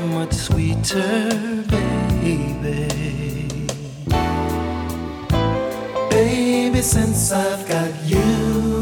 much sweeter, baby. Baby, since I've got you,